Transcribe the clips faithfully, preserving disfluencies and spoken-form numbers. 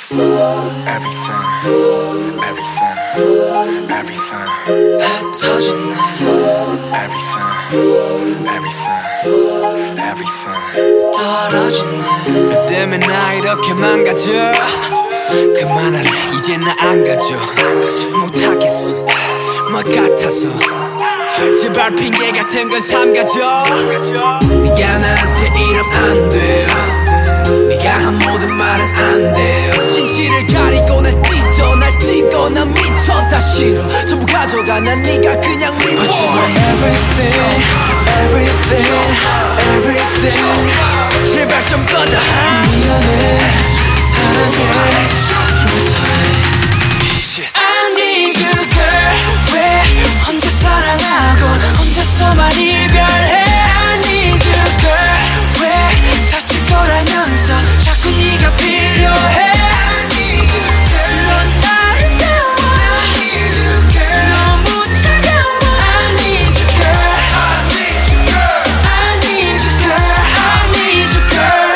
everything, everything, everything. 흩어진 내 everything, everything, everything. 떨어진 내 너 때문에 나 이렇게 망가져. 그만할래 이제 나 안 가져. 못하겠어 뭐 같아서. 제발 핑계 같은 건 삼가져. 네가 나한테 이러면 안 돼요. 네가 한 모든 말은 안 돼요. 진실을 가리고 날 찢어 날 찢고 난 미쳐 다 싫어. 전부 가져가 난 네가 그냥 미워. But you are everything, everything, everything. 제발 좀 꺼져. 미안해 사랑해 용서해. I need you girl. 왜 혼자 사랑하고 혼자서만 이별해. I need you girl. 왜 다칠 걸 알면서 자꾸 네가 필요해. I need you girl. 넌 아름다워. I need you girl. 너무 차가워. I need you girl. I need you girl. I need you girl. I need you girl.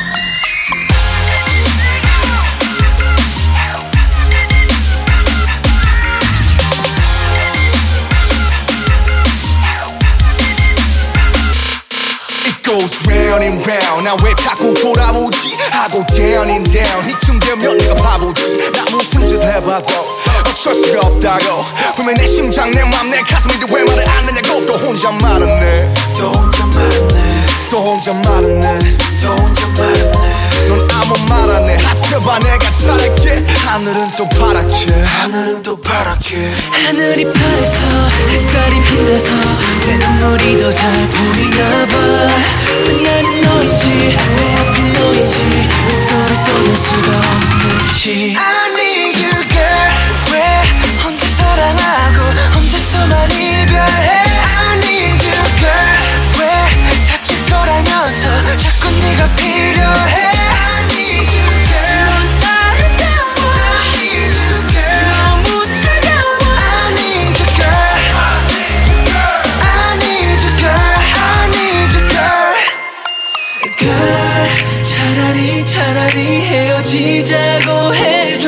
Goes round and round. 나 왜 자꾸 돌아오지 하고 down and down. 이쯤 되면 내가 바보지. 나 무슨 짓을 해봐도 어쩔 수가 없다고. 분명 내 심장 내 맘 내 가슴인데 왜 말을 안 하냐고. 또 혼자 말았네 또 혼자 말았네 또 혼자 말았네 또 혼자 말았네. 넌 아무 말 안 해. 하셔봐 내가 잘할게. 하늘은 또 파랗게 하늘은 또 파랗게. 하늘이 파래서 햇살이 빛나서 내 눈물이 더 잘 보이나 봐. 왜 나는 너인지 왜 하필 너인지 너를 떠날 수가 없는지. I need you girl. 왜 혼자 사랑하고 혼자서만 이별해. I need you girl. 왜 다칠 걸 알면서 자꾸 네가 필요해. I need you girl. 넌 아름다워. I need you girl. 너무 차가워. I need you girl. I need you girl. I need you girl. Girl, 차라리 차라리 헤어지자고 해줘.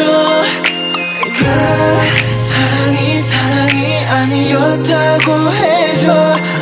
Girl, 사랑이 사랑이 아니었다고 해줘.